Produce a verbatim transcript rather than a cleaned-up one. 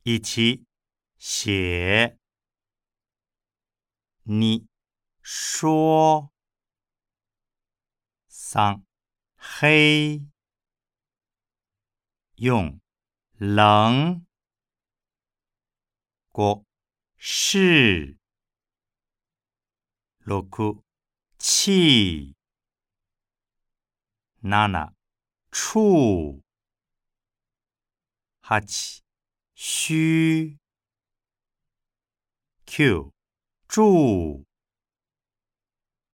一、写。二、说。三、黑。四、冷。五、是。六、气。七、处。八、虚。九、住。